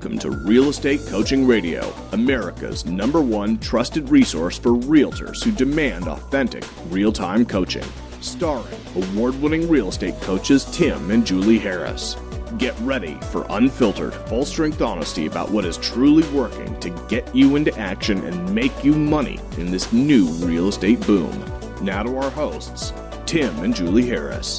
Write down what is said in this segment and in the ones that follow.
Welcome to Real Estate Coaching Radio, America's #1 trusted resource for realtors who demand authentic, real-time coaching. Starring award-winning real estate coaches Tim and Julie Harris. Get ready for unfiltered, full-strength honesty about what is truly working to get you into action and make you money in this new real estate boom. Now to our hosts, Tim and Julie Harris.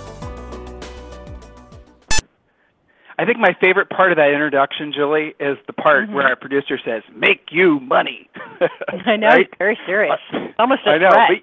I think my favorite part of that introduction, Julie, is the part where our producer says, "Make you money." I know, right? It's very serious. Almost a I know, threat.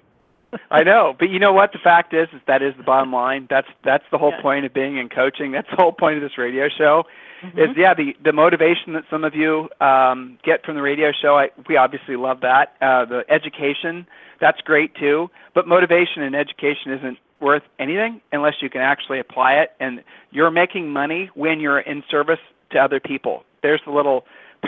I know, but you know what? The fact is that is the bottom line. That's the whole point of being in coaching. That's the whole point of this radio show. Is the motivation that some of you get from the radio show. We obviously love that. The education, that's great too. But motivation and education isn't worth anything unless you can actually apply it. And you're making money when you're in service to other people. There's the little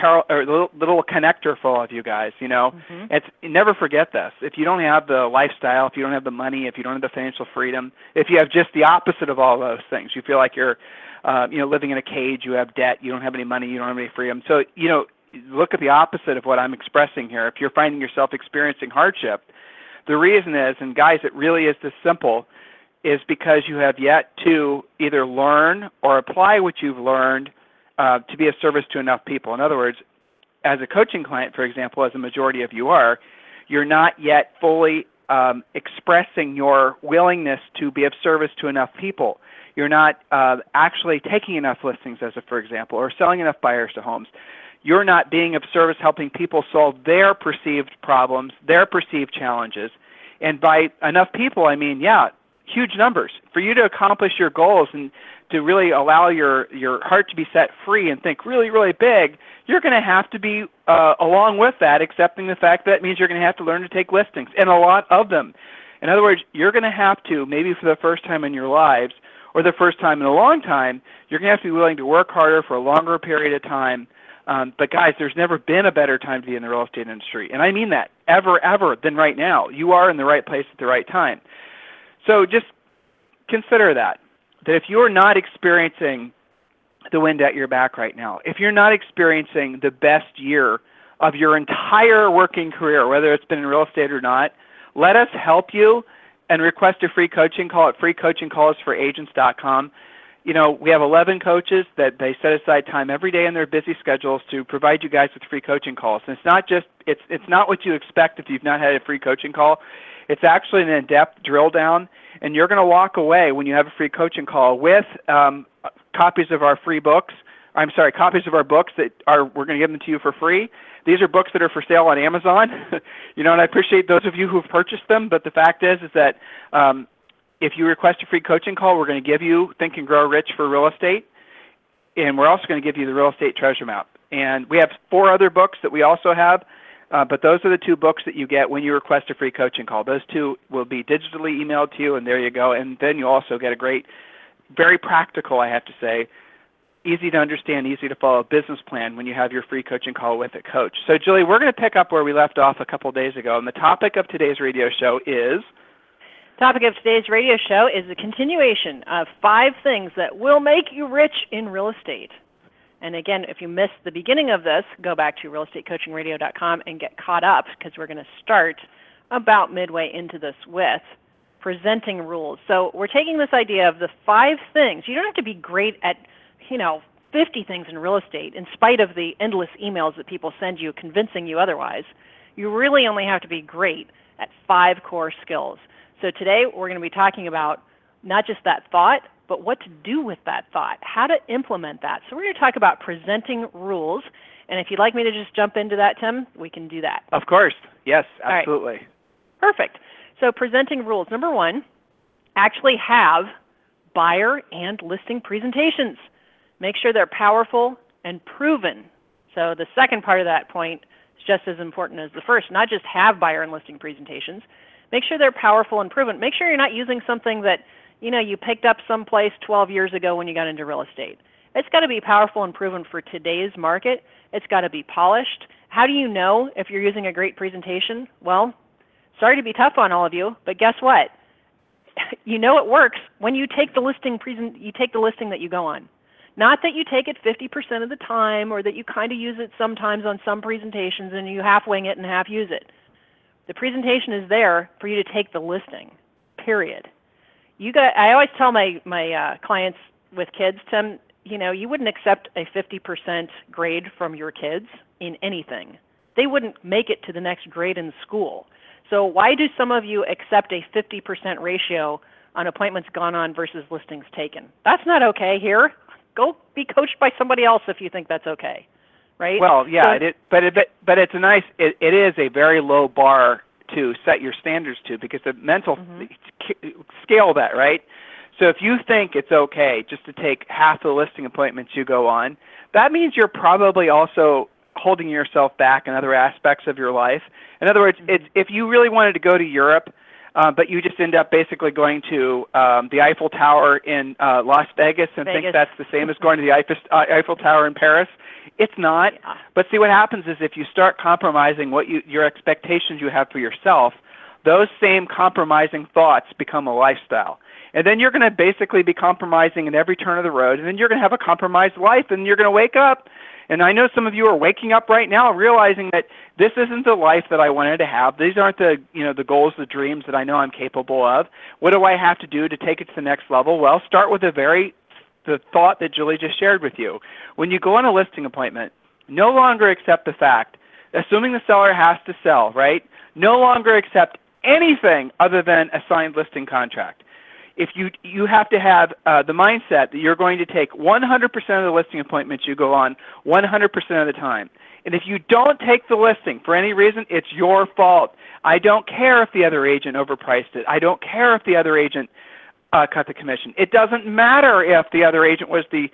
little connector for all of you guys, you know. Never forget this. If you don't have the lifestyle, if you don't have the money, if you don't have the financial freedom, if you have just the opposite of all those things, you feel like you're living in a cage, you have debt, you don't have any money, you don't have any freedom. So, look at the opposite of what I'm expressing here. If you're finding yourself experiencing hardship, the reason is, and guys, it really is this simple, is because you have yet to either learn or apply what you've learned to be of service to enough people. In other words, as a coaching client, for example, as a majority of you are, you're not yet fully expressing your willingness to be of service to enough people. You're not actually taking enough listings, for example, or selling enough buyers to homes. You're not being of service helping people solve their perceived problems, their perceived challenges. And by enough people, I mean, huge numbers. For you to accomplish your goals and to really allow your heart to be set free and think really, really big, you're going to have to be, along with that, accepting the fact that means you're going to have to learn to take listings, and a lot of them. In other words, you're going to have to, maybe for the first time in your lives, or the first time in a long time, you're going to have to be willing to work harder for a longer period of time. But guys, there's never been a better time to be in the real estate industry. And I mean that, ever, than right now. You are in the right place at the right time. So just consider that if you're not experiencing the wind at your back right now, if you're not experiencing the best year of your entire working career, whether it's been in real estate or not, let us help you and request a free coaching call at freecoachingcallsforagents.com. We have 11 coaches that they set aside time every day in their busy schedules to provide you guys with free coaching calls. And it's not just, it's not what you expect if you've not had a free coaching call. It's actually an in-depth drill down, and you're going to walk away when you have a free coaching call with copies of our books that we're going to give them to you for free. These are books that are for sale on Amazon, and I appreciate those of you who've purchased them, but the fact is that if you request a free coaching call, we're going to give you Think and Grow Rich for Real Estate, and we're also going to give you the Real Estate Treasure Map. And we have 4 other books that we also have, but those are the 2 books that you get when you request a free coaching call. Those 2 will be digitally emailed to you, and there you go. And then you also get a great, very practical, I have to say, easy to understand, easy to follow business plan when you have your free coaching call with a coach. So, Julie, we're going to pick up where we left off a couple days ago, and the topic of today's radio show is... Topic of today's radio show is a continuation of 5 things that will make you rich in real estate. And again, if you missed the beginning of this, go back to realestatecoachingradio.com and get caught up, because we're going to start about midway into this with presenting rules. So we're taking this idea of the 5 things. You don't have to be great at, 50 things in real estate in spite of the endless emails that people send you convincing you otherwise. You really only have to be great at 5 core skills. So today we're going to be talking about not just that thought, but what to do with that thought, how to implement that. So we're going to talk about presenting rules. And if you'd like me to just jump into that, Tim, we can do that. Of course. Yes, absolutely. Right. Perfect. So presenting rules. Number 1, actually have buyer and listing presentations. Make sure they're powerful and proven. So the second part of that point is just as important as the first. Not just have buyer and listing presentations. Make sure they're powerful and proven. Make sure you're not using something that you picked up someplace 12 years ago when you got into real estate. It's got to be powerful and proven for today's market. It's got to be polished. How do you know if you're using a great presentation? Well, sorry to be tough on all of you, but guess what? You know it works when you take the listing that you go on. Not that you take it 50% of the time or that you kind of use it sometimes on some presentations and you half wing it and half use it. The presentation is there for you to take the listing, period. I always tell my clients with kids, Tim, you wouldn't accept a 50% grade from your kids in anything. They wouldn't make it to the next grade in school. So why do some of you accept a 50% ratio on appointments gone on versus listings taken? That's not okay here. Go be coached by somebody else if you think that's okay, right? Well, yeah, but it's it is a very low bar to set your standards to, because the mental scale that, right? So if you think it's okay just to take half the listing appointments you go on, that means you're probably also holding yourself back in other aspects of your life. In other words, if you really wanted to go to Europe, but you just end up basically going to the Eiffel Tower in Las Vegas and think that's the same as going to the Eiffel Tower in Paris, it's not. Yeah. But see, what happens is if you start compromising your expectations you have for yourself, those same compromising thoughts become a lifestyle. And then you're going to basically be compromising in every turn of the road, and then you're going to have a compromised life, and you're going to wake up. And I know some of you are waking up right now realizing that this isn't the life that I wanted to have. These aren't the goals, the dreams that I know I'm capable of. What do I have to do to take it to the next level? Well, start with the thought that Julie just shared with you. When you go on a listing appointment, no longer accept the fact, assuming the seller has to sell, right? No longer accept anything other than a signed listing contract. If you have to have the mindset that you're going to take 100% of the listing appointments you go on 100% of the time. And if you don't take the listing for any reason, it's your fault. I don't care if the other agent overpriced it. I don't care if the other agent cut the commission. It doesn't matter if the other agent was the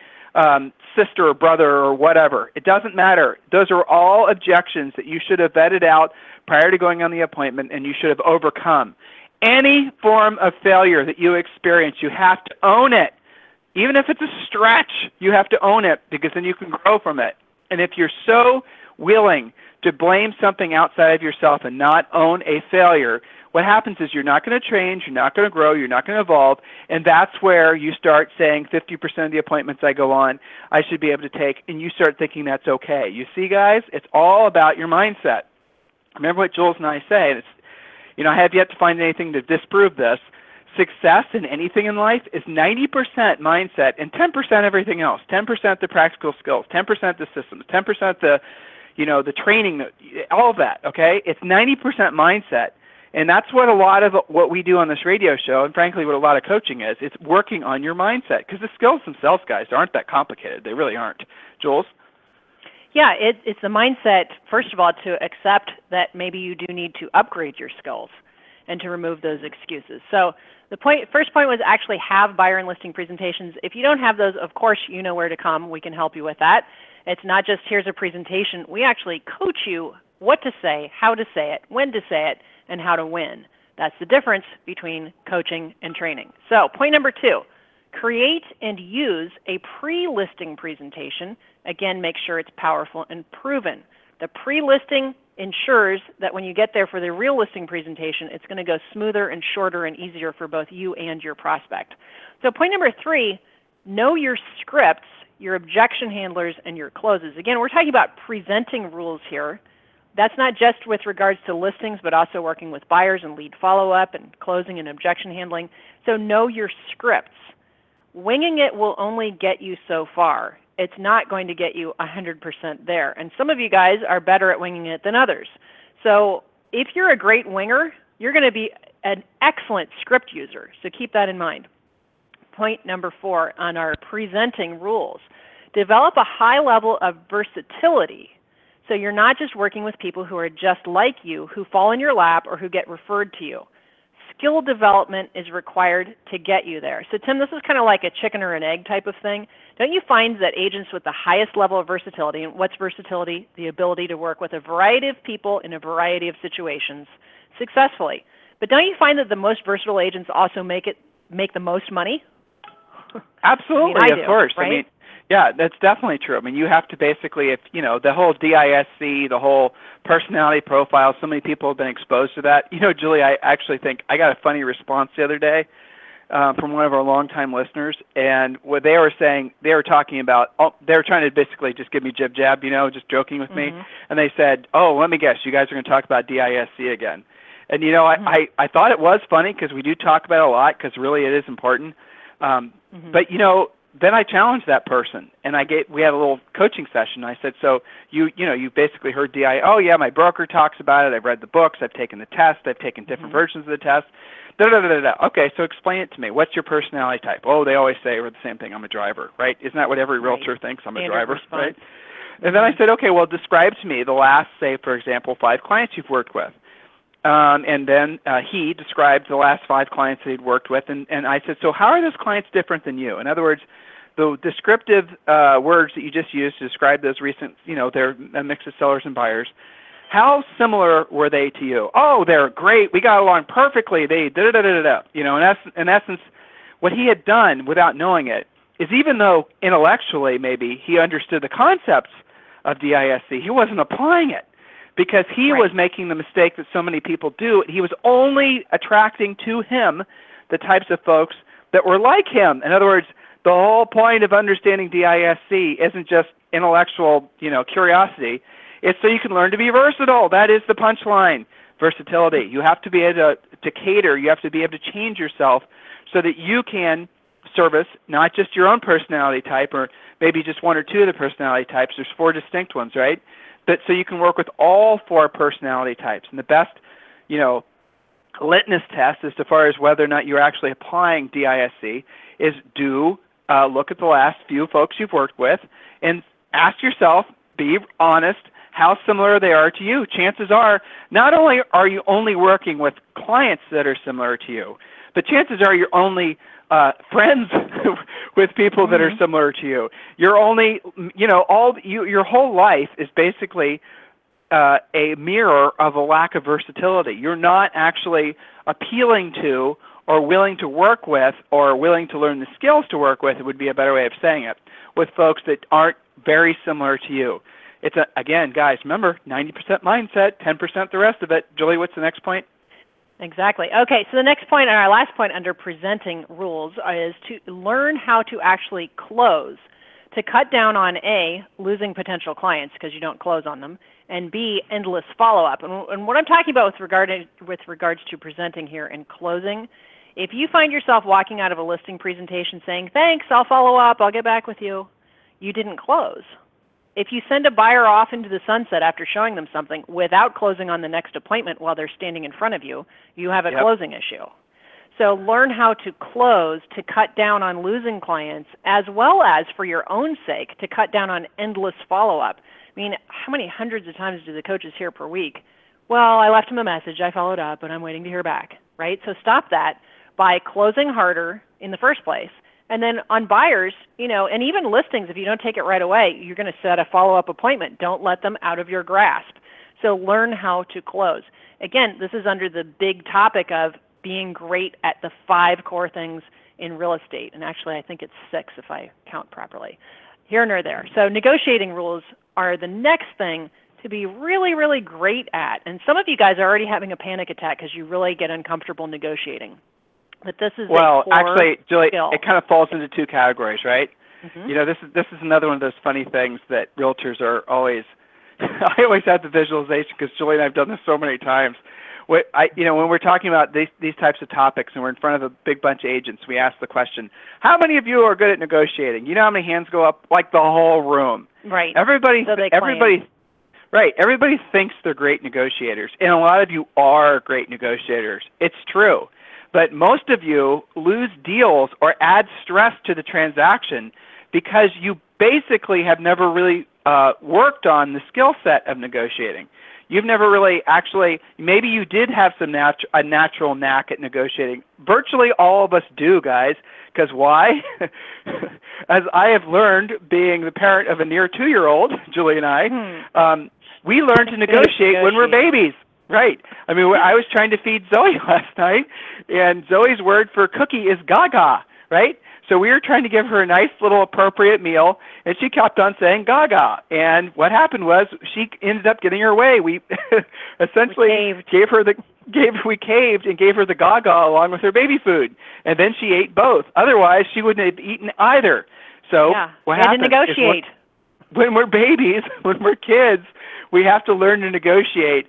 sister or brother or whatever. It doesn't matter. Those are all objections that you should have vetted out prior to going on the appointment, and you should have overcome. Any form of failure that you experience, you have to own it. Even if it's a stretch, you have to own it, because then you can grow from it. And if you're so willing to blame something outside of yourself and not own a failure, what happens is you're not going to change, you're not going to grow, you're not going to evolve, and that's where you start saying 50% of the appointments I go on, I should be able to take, and you start thinking that's okay. You see, guys, it's all about your mindset. Remember what Jules and I say, and I have yet to find anything to disprove this. Success in anything in life is 90% mindset and 10% everything else. 10% the practical skills, 10% the systems, 10% the training, all of that, okay? It's 90% mindset. And that's what a lot of what we do on this radio show, and frankly what a lot of coaching is, it's working on your mindset. Because the skills themselves, guys, aren't that complicated. They really aren't. Jules? Yeah, it's the mindset, first of all, to accept that maybe you do need to upgrade your skills and to remove those excuses. So the first point was actually have buyer and listing presentations. If you don't have those, of course, you know where to come. We can help you with that. It's not just here's a presentation. We actually coach you what to say, how to say it, when to say it, and how to win. That's the difference between coaching and training. So point number 2, create and use a pre-listing presentation. Again, make sure it's powerful and proven. The pre-listing ensures that when you get there for the real listing presentation, it's going to go smoother and shorter and easier for both you and your prospect. So point number 3, know your scripts, your objection handlers, and your closes. Again, we're talking about presenting rules here. That's not just with regards to listings, but also working with buyers and lead follow-up and closing and objection handling. So know your scripts. Winging it will only get you so far. It's not going to get you 100% there. And some of you guys are better at winging it than others. So if you're a great winger, you're going to be an excellent script user. So keep that in mind. Point number 4 on our presenting rules. Develop a high level of versatility. So you're not just working with people who are just like you, who fall in your lap, or who get referred to you. Skill development is required to get you there. So Tim, this is kind of like a chicken or an egg type of thing. Don't you find that agents with the highest level of versatility, and what's versatility? The ability to work with a variety of people in a variety of situations successfully. But don't you find that the most versatile agents also make the most money? Absolutely, I mean, of course. Right? I mean, yeah, that's definitely true. I mean, you have to basically, the whole DISC, the whole personality profile, so many people have been exposed to that. Julie, I actually think I got a funny response the other day. from one of our longtime listeners, and what they were saying, they were talking about, they were trying to basically just give me jib-jab, just joking with me, and they said, oh, let me guess, you guys are going to talk about DISC again. And, I thought it was funny because we do talk about it a lot because really it is important. But, then I challenged that person, and we had a little coaching session. I said, so you basically heard DI. Oh yeah, my broker talks about it. I've read the books. I've taken the test. I've taken different versions of the test. Okay, so explain it to me. What's your personality type? Oh, they always say the same thing. I'm a driver, right? Isn't that what every realtor thinks? I'm a driver, right? And then I said, okay, well, describe to me the last, say, for example, 5 clients you've worked with. And then he described the last 5 clients that he'd worked with, and I said, so how are those clients different than you? In other words, the descriptive words that you just used to describe those recent, they're a mix of sellers and buyers, how similar were they to you? Oh, they're great. We got along perfectly. They da-da-da-da-da. In essence, what he had done without knowing it is even though intellectually maybe he understood the concepts of DISC, he wasn't applying it. Because he was making the mistake that so many people do. He was only attracting to him the types of folks that were like him. In other words, the whole point of understanding DISC isn't just intellectual, curiosity. It's so you can learn to be versatile. That is the punchline, versatility. You have to be able to cater. You have to be able to change yourself so that you can service not just your own personality type or maybe just 1 or 2 of the personality types. There's 4 distinct ones, right? But so you can work with all 4 personality types. And the best, litmus test as far as whether or not you're actually applying DISC is look at the last few folks you've worked with and ask yourself, be honest, how similar they are to you. Chances are, not only are you only working with clients that are similar to you, but chances are you're only friends with people that are similar to you. You're only, your whole life is basically a mirror of a lack of versatility. You're not actually appealing to or willing to work with or willing to learn the skills to work with, it would be a better way of saying it, with folks that aren't very similar to you. It's, again, guys, remember, 90% mindset, 10% the rest of it. Julie, what's the next point? Exactly. Okay, so the next point and our last point under presenting rules is to learn how to actually close, to cut down on A, losing potential clients because you don't close on them, and B, endless follow-up. And what I'm talking about with regards to presenting here and closing, if you find yourself walking out of a listing presentation saying, thanks, I'll follow up, I'll get back with you, you didn't close. If you send a buyer off into the sunset after showing them something without closing on the next appointment while they're standing in front of you, you have a closing issue. So learn how to close to cut down on losing clients, as well as, for your own sake, to cut down on endless follow-up. I mean, how many hundreds of times do the coaches hear per week? Well, I left him a message, I followed up, but I'm waiting to hear back, right? So stop that by closing harder in the first place. And then on buyers, and even listings, if you don't take it right away, you're going to set a follow-up appointment. Don't let them out of your grasp. So learn how to close. Again, this is under the big topic of being great at the 5 core things in real estate. And actually, I think it's 6 if I count properly. Here nor there. So negotiating rules are the next thing to be really, really great at. And some of you guys are already having a panic attack because you really get uncomfortable negotiating. But this is actually, Julie, skill. It kind of falls into 2 categories, right? This is another one of those funny things that realtors are always. I always have the visualization because Julie and I have done this so many times. When we're talking about these types of topics and we're in front of a big bunch of agents, we ask the question, "How many of you are good at negotiating?" You know how many hands go up? Like the whole room. Right. Everybody thinks they're great negotiators, and a lot of you are great negotiators. It's true. But most of you lose deals or add stress to the transaction because you basically have never really worked on the skill set of negotiating. You've never really maybe you did have a natural knack at negotiating. Virtually all of us do, guys, because why? As I have learned, being the parent of a near 2-year-old, Julie and I, we learn to negotiate when we're babies. Right. I was trying to feed Zoe last night, and Zoe's word for cookie is gaga, right? So we were trying to give her a nice little appropriate meal, and she kept on saying gaga. And what happened was she ended up getting her way. We essentially we caved and gave her the gaga along with her baby food. And then she ate both. Otherwise, she wouldn't have eaten either. So what happens to negotiate. When we're babies, when we're kids, we have to learn to negotiate.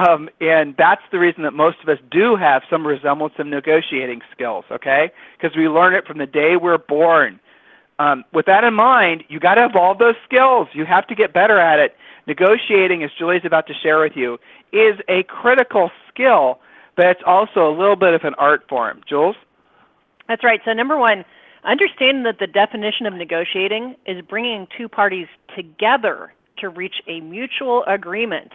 And that's the reason that most of us do have some resemblance of negotiating skills, okay? Because we learn it from the day we're born. With that in mind, you got to evolve those skills. You have to get better at it. Negotiating, as Julie's about to share with you, is a critical skill, but it's also a little bit of an art form. Jules? That's right. So number one, understanding that the definition of negotiating is bringing two parties together to reach a mutual agreement,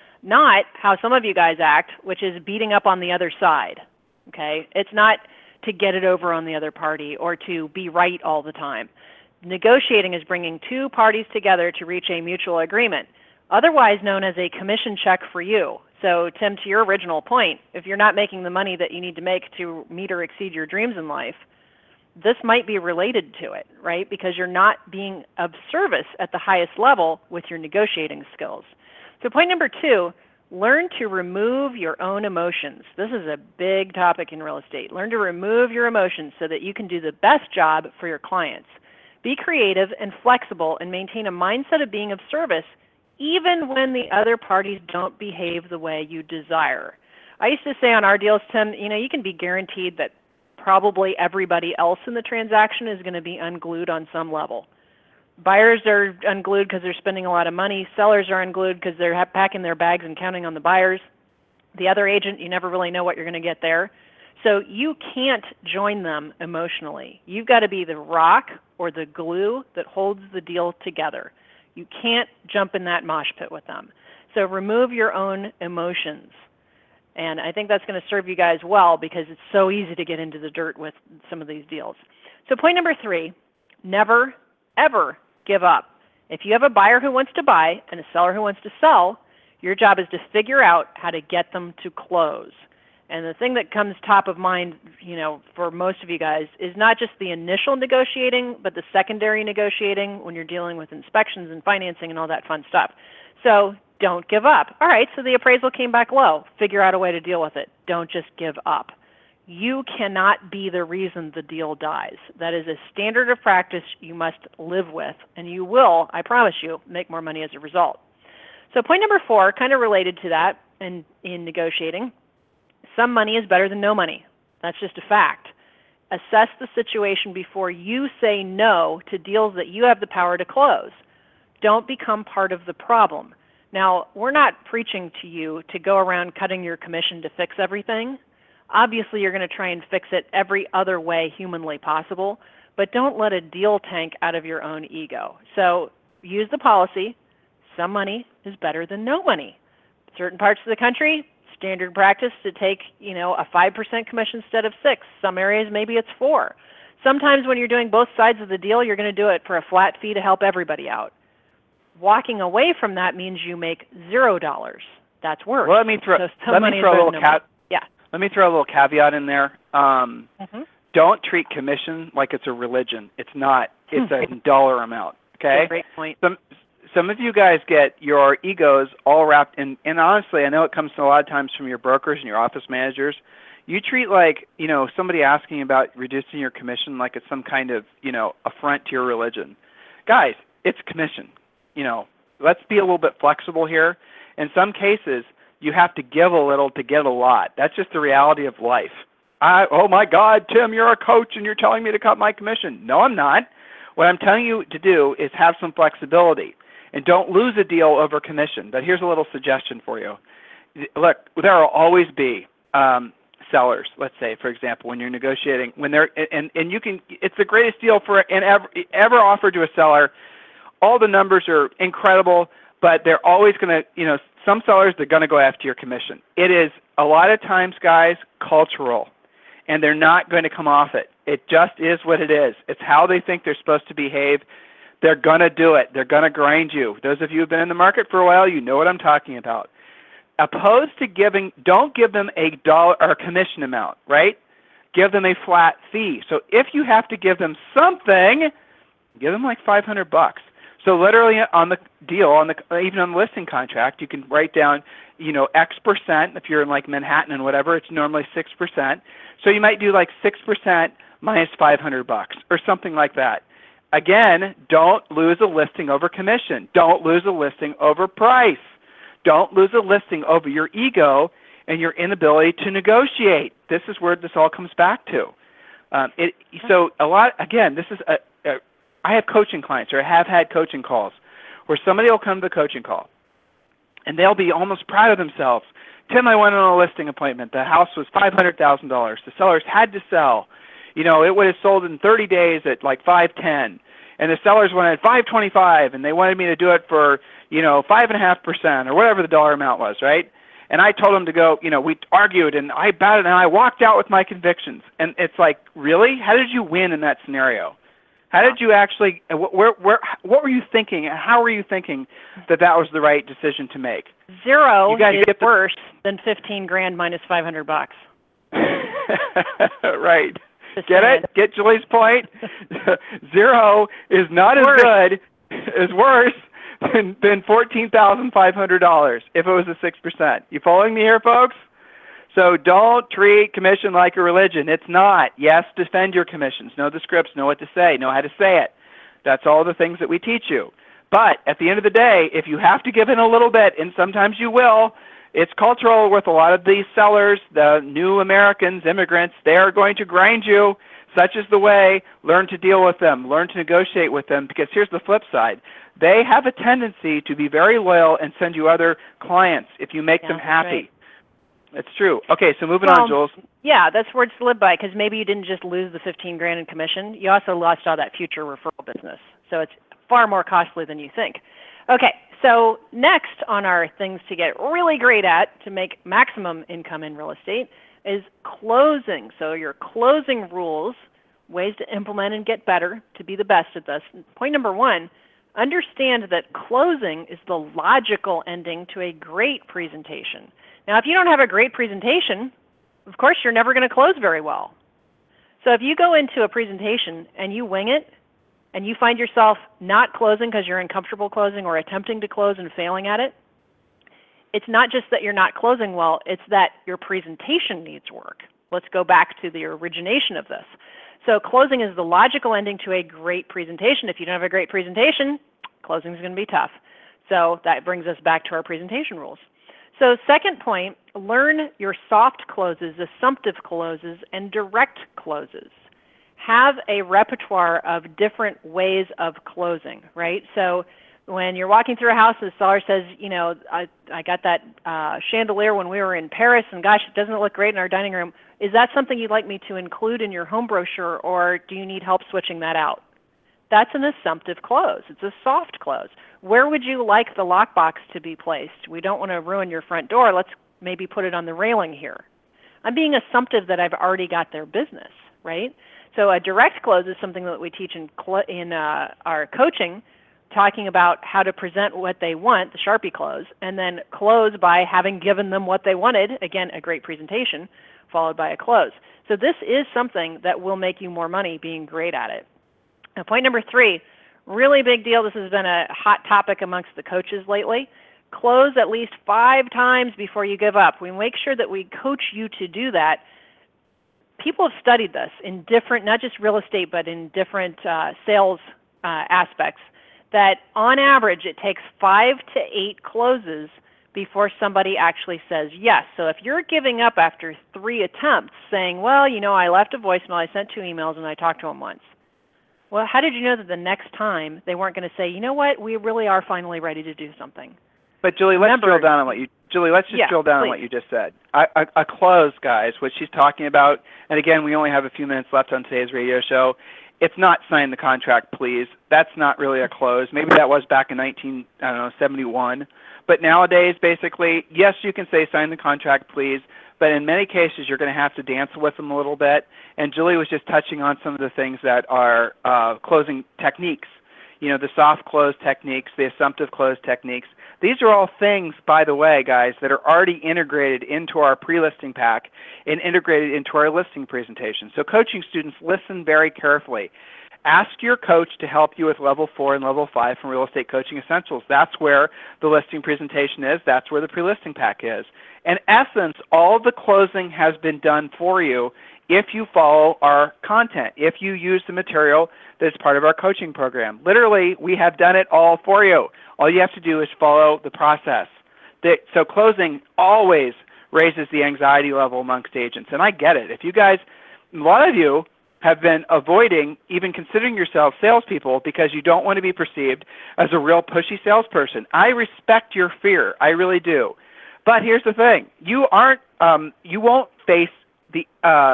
not how some of you guys act, which is beating up on the other side, okay? It's not to get it over on the other party or to be right all the time. Negotiating is bringing two parties together to reach a mutual agreement, otherwise known as a commission check for you. So, Tim, to your original point, if you're not making the money that you need to make to meet or exceed your dreams in life, this might be related to it, right? Because you're not being of service at the highest level with your negotiating skills. So point number two, learn to remove your own emotions. This is a big topic in real estate. Learn to remove your emotions so that you can do the best job for your clients. Be creative and flexible and maintain a mindset of being of service even when the other parties don't behave the way you desire. I used to say on our deals, Tim, you can be guaranteed that probably everybody else in the transaction is going to be unglued on some level. Buyers are unglued because they're spending a lot of money. Sellers are unglued because they're packing their bags and counting on the buyers. The other agent, you never really know what you're going to get there. So you can't join them emotionally. You've got to be the rock or the glue that holds the deal together. You can't jump in that mosh pit with them. So remove your own emotions. And I think that's going to serve you guys well because it's so easy to get into the dirt with some of these deals. So point number three, never, ever give up. If you have a buyer who wants to buy and a seller who wants to sell, your job is to figure out how to get them to close. And the thing that comes top of mind, for most of you guys is not just the initial negotiating, but the secondary negotiating when you're dealing with inspections and financing and all that fun stuff. So don't give up. All right, so the appraisal came back low. Figure out a way to deal with it. Don't just give up. You cannot be the reason the deal dies. That is a standard of practice you must live with, and you will, I promise you, make more money as a result. So point number four, kind of related to that in negotiating, some money is better than no money. That's just a fact. Assess the situation before you say no to deals that you have the power to close. Don't become part of the problem. Now, we're not preaching to you to go around cutting your commission to fix everything. Obviously, you're going to try and fix it every other way humanly possible, but don't let a deal tank out of your own ego. So use the policy, some money is better than no money. Certain parts of the country, standard practice to take, a 5% commission instead of 6%. Some areas, maybe it's 4%. Sometimes when you're doing both sides of the deal, you're going to do it for a flat fee to help everybody out. Walking away from that means you make $0. That's worse. Well, let me throw a little caveat in there. Don't treat commission like it's a religion. It's not. It's a dollar amount. Okay. Great point. Some of you guys get your egos all wrapped in, and honestly, I know it comes a lot of times from your brokers and your office managers. You treat somebody asking about reducing your commission like it's some kind of, affront to your religion. Guys, it's commission. Let's be a little bit flexible here. In some cases, you have to give a little to get a lot. That's just the reality of life. Oh my God, Tim, you're a coach and you're telling me to cut my commission. No, I'm not. What I'm telling you to do is have some flexibility. And don't lose a deal over commission. But here's a little suggestion for you. Look, there will always be sellers, let's say, for example, when you're negotiating, when they're and you can, it's the greatest deal ever offered to a seller. All the numbers are incredible, but they're always going to, some sellers, they're going to go after your commission. It is a lot of times, guys, cultural, and they're not going to come off it. It just is what it is. It's how they think they're supposed to behave. They're going to do it. They're going to grind you. Those of you who have been in the market for a while, you know what I'm talking about. Opposed to don't give them $1 or a commission amount, right? give them a flat fee. So if you have to give them something, give them like $500. So literally on the deal, even on the listing contract, you can write down, X percent. If you're in like Manhattan and whatever, it's normally 6%. So you might do like 6% minus $500 or something like that. Again, don't lose a listing over commission. Don't lose a listing over price. Don't lose a listing over your ego and your inability to negotiate. This is where this all comes back to. So a lot, again, this is I have coaching clients, or I have had coaching calls, where somebody will come to the coaching call, and they'll be almost proud of themselves. Tim, I went on a listing appointment. The house was $500,000. The sellers had to sell. It would have sold in 30 days at like $510, and the sellers wanted $525, and they wanted me to do it for 5.5% or whatever the dollar amount was, right? And I told them to go. We argued, and I batted, and I walked out with my convictions. And it's like, really? How did you win in that scenario? How did you actually? What were you thinking? And how were you thinking that was the right decision to make? Zero is worse than $15,000 minus $500. Right. Get it? Get Julie's point? Zero is not as good, is worse than $14,500 if it was a 6%. You following me here, folks? So don't treat commission like a religion. It's not. Yes, defend your commissions. Know the scripts. Know what to say. Know how to say it. That's all the things that we teach you. But at the end of the day, if you have to give in a little bit, and sometimes you will, it's cultural with a lot of these sellers, the new Americans, immigrants. They are going to grind you. Such is the way. Learn to deal with them. Learn to negotiate with them, because here's the flip side. They have a tendency to be very loyal and send you other clients if you make them happy. Right. That's true. Okay, so moving on, Jules. Yeah, that's words to live by, because maybe you didn't just lose the $15,000 in commission. You also lost all that future referral business. So it's far more costly than you think. Okay, so next on our things to get really great at to make maximum income in real estate is closing. So your closing rules, ways to implement and get better to be the best at this. Point number one, understand that closing is the logical ending to a great presentation. Now, if you don't have a great presentation, of course, you're never going to close very well. So if you go into a presentation and you wing it, and you find yourself not closing because you're uncomfortable closing or attempting to close and failing at it, it's not just that you're not closing well, it's that your presentation needs work. Let's go back to the origination of this. So closing is the logical ending to a great presentation. If you don't have a great presentation, closing is going to be tough. So that brings us back to our presentation rules. So second point, learn your soft closes, assumptive closes, and direct closes. Have a repertoire of different ways of closing, right? So when you're walking through a house and the seller says, I got that chandelier when we were in Paris, and gosh, it doesn't look great in our dining room. Is that something you'd like me to include in your home brochure, or do you need help switching that out? That's an assumptive close. It's a soft close. Where would you like the lockbox to be placed? We don't want to ruin your front door. Let's maybe put it on the railing here. I'm being assumptive that I've already got their business, right? So a direct close is something that we teach in our coaching, talking about how to present what they want, the Sharpie close, and then close by having given them what they wanted, again, a great presentation, followed by a close. So this is something that will make you more money being great at it. Now, point number three, really big deal. This has been a hot topic amongst the coaches lately. Close at least 5 times before you give up. We make sure that we coach you to do that. People have studied this in different, not just real estate, but in different sales aspects, that on average it takes 5 to 8 closes before somebody actually says yes. So if you're giving up after 3 attempts saying, well, I left a voicemail, I sent 2 emails, and I talked to them once. Well, how did you know that the next time they weren't going to say, you know what, we really are finally ready to do something? But Julie, let's drill down on what you drill down on what you just said. A close, guys, what she's talking about, and again, we only have a few minutes left on today's radio show. It's not sign the contract, please. That's not really a close. Maybe that was back in 1971. But nowadays, basically, yes, you can say sign the contract, please. But in many cases, you're going to have to dance with them a little bit. And Julie was just touching on some of the things that are closing techniques. The soft close techniques, the assumptive close techniques. These are all things, by the way, guys, that are already integrated into our pre-listing pack and integrated into our listing presentation. So coaching students, listen very carefully. Ask your coach to help you with Level 4 and Level 5 from Real Estate Coaching Essentials. That's where the listing presentation is. That's where the pre-listing pack is. In essence, all the closing has been done for you if you follow our content, if you use the material that's part of our coaching program. Literally, we have done it all for you. All you have to do is follow the process. So closing always raises the anxiety level amongst agents, and I get it. If you guys, a lot of you have been avoiding even considering yourselves salespeople because you don't want to be perceived as a real pushy salesperson. I respect your fear. I really do. But here's the thing. You won't face the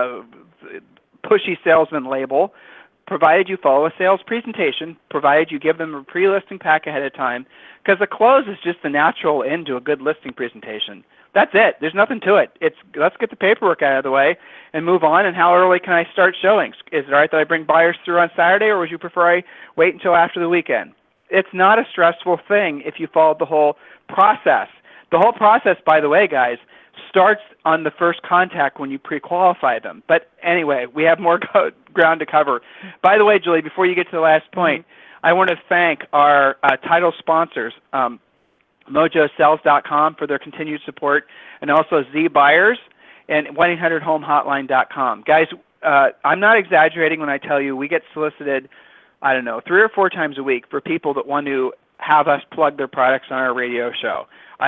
pushy salesman label provided you follow a sales presentation, provided you give them a pre-listing pack ahead of time, because the close is just the natural end to a good listing presentation. That's it. There's nothing to it. Let's get the paperwork out of the way and move on, and how early can I start showings? Is it all right that I bring buyers through on Saturday, or would you prefer I wait until after the weekend? It's not a stressful thing if you follow the whole process. The whole process, by the way, guys, starts on the first contact when you pre-qualify them. But anyway, we have more ground to cover. By the way, Julie, before you get to the last point, I want to thank our title sponsors, MojoSells.com for their continued support, and also Z Buyers and 1-800-HOME-HOTLINE.com. Guys, I'm not exaggerating when I tell you we get solicited, 3 or 4 times a week for people that want to have us plug their products on our radio show.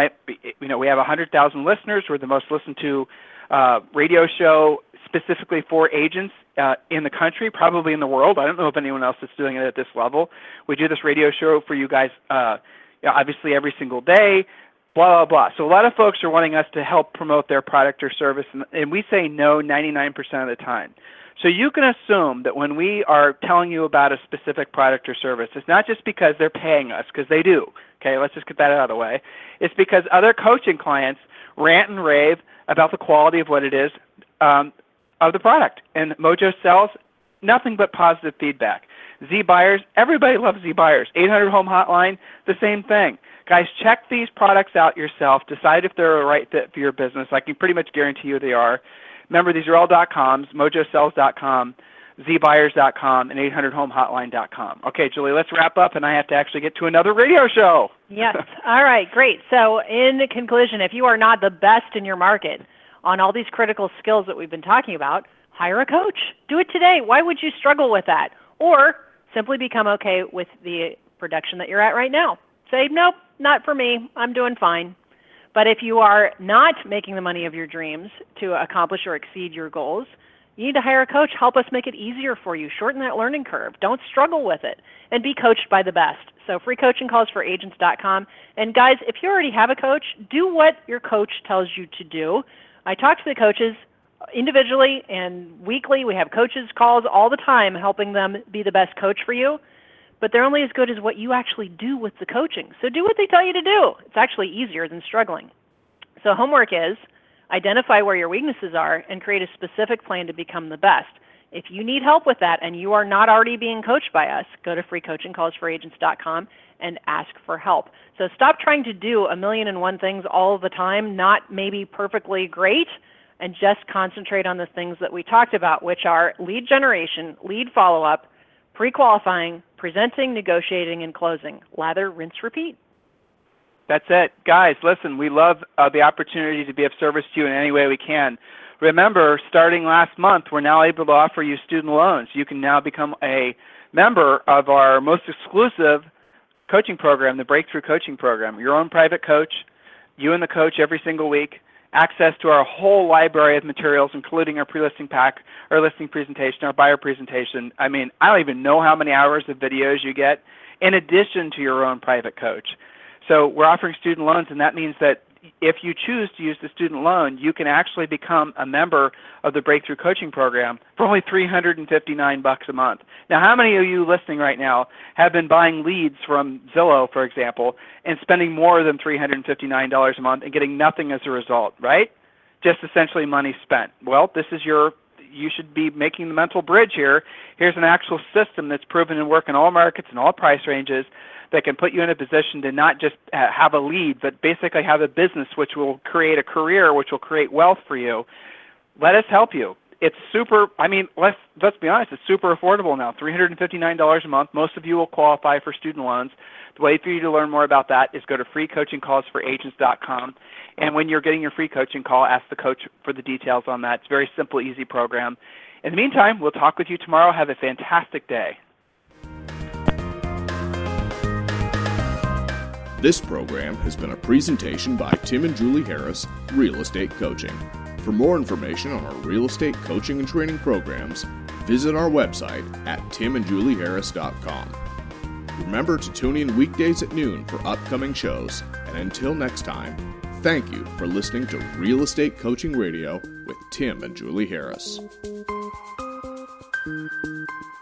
We have 100,000 listeners. We're the most listened to radio show specifically for agents in the country, probably in the world. I don't know if anyone else is doing it at this level. We do this radio show for you guys obviously every single day, blah, blah, blah. So a lot of folks are wanting us to help promote their product or service, and we say no 99% of the time. So you can assume that when we are telling you about a specific product or service, it's not just because they're paying us, because they do. Okay, let's just get that out of the way. It's because other coaching clients rant and rave about the quality of what it is of the product. And Mojo Sells, nothing but positive feedback. Z Buyers, everybody loves Z Buyers. 800-HOME Hotline, the same thing. Guys, check these products out yourself. Decide if they're a right fit for your business. I can pretty much guarantee you they are. Remember, these are all .coms, mojosells.com, zbuyers.com, and 800-HOME-HOTLINE.com. Okay, Julie, let's wrap up, and I have to actually get to another radio show. Yes. All right, great. So in conclusion, if you are not the best in your market on all these critical skills that we've been talking about, hire a coach. Do it today. Why would you struggle with that? Or simply become okay with the production that you're at right now. Say, nope, not for me. I'm doing fine. But if you are not making the money of your dreams to accomplish or exceed your goals, you need to hire a coach. Help us make it easier for you. Shorten that learning curve. Don't struggle with it. And be coached by the best. So free coaching calls for agents.com. And guys, if you already have a coach, do what your coach tells you to do. I talk to the coaches individually and weekly. We have coaches calls all the time helping them be the best coach for you. But they're only as good as what you actually do with the coaching. So do what they tell you to do. It's actually easier than struggling. So homework is identify where your weaknesses are and create a specific plan to become the best. If you need help with that and you are not already being coached by us, go to freecoachingcallsforagents.com and ask for help. So stop trying to do 1,000,001 things all the time, not maybe perfectly great, and just concentrate on the things that we talked about, which are lead generation, lead follow-up, pre-qualifying, presenting, negotiating, and closing. Lather, rinse, repeat. That's it. Guys, listen, we love the opportunity to be of service to you in any way we can. Remember, starting last month, we're now able to offer you student loans. You can now become a member of our most exclusive coaching program, the Breakthrough Coaching Program. Your own private coach, you and the coach every single week, access to our whole library of materials, including our pre-listing pack, our listing presentation, our buyer presentation. I mean, I don't even know how many hours of videos you get in addition to your own private coach. So we're offering student loans, and that means that if you choose to use the student loan, you can actually become a member of the Breakthrough Coaching Program for only $359 a month. Now, how many of you listening right now have been buying leads from Zillow, for example, and spending more than $359 a month and getting nothing as a result, right? Just essentially money spent. Well, this is you should be making the mental bridge here. Here's an actual system that's proven to work in all markets and all price ranges that can put you in a position to not just have a lead, but basically have a business which will create a career, which will create wealth for you, let us help you. It's super, I mean, let's be honest, it's super affordable now, $359 a month. Most of you will qualify for student loans. The way for you to learn more about that is go to freecoachingcallsforagents.com. And when you're getting your free coaching call, ask the coach for the details on that. It's a very simple, easy program. In the meantime, we'll talk with you tomorrow. Have a fantastic day. This program has been a presentation by Tim and Julie Harris, Real Estate Coaching. For more information on our real estate coaching and training programs, visit our website at timandjulieharris.com. Remember to tune in weekdays at noon for upcoming shows. And until next time, thank you for listening to Real Estate Coaching Radio with Tim and Julie Harris.